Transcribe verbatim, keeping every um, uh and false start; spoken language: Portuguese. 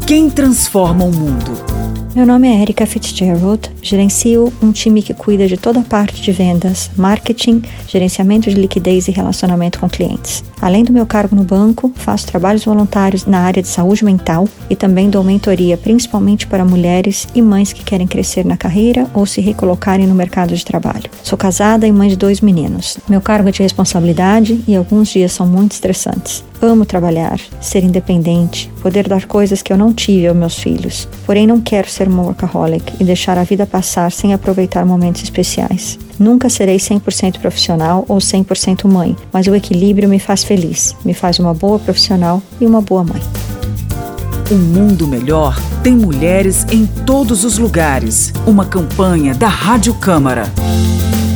Quem transforma o mundo? Meu nome é Erika Fitzgerald, gerencio um time que cuida de toda a parte de vendas, marketing, gerenciamento de liquidez e relacionamento com clientes. Além do meu cargo no banco, faço trabalhos voluntários na área de saúde mental e também dou mentoria principalmente para mulheres e mães que querem crescer na carreira ou se recolocarem no mercado de trabalho. Sou casada e mãe de dois meninos. Meu cargo é de responsabilidade e alguns dias são muito estressantes. Amo trabalhar, ser independente, poder dar coisas que eu não tive aos meus filhos. Porém, não quero ser uma workaholic e deixar a vida passar sem aproveitar momentos especiais. Nunca serei cem por cento profissional ou cem por cento mãe, mas o equilíbrio me faz feliz, me faz uma boa profissional e uma boa mãe. Um mundo melhor tem mulheres em todos os lugares. Uma campanha da Rádio Câmara.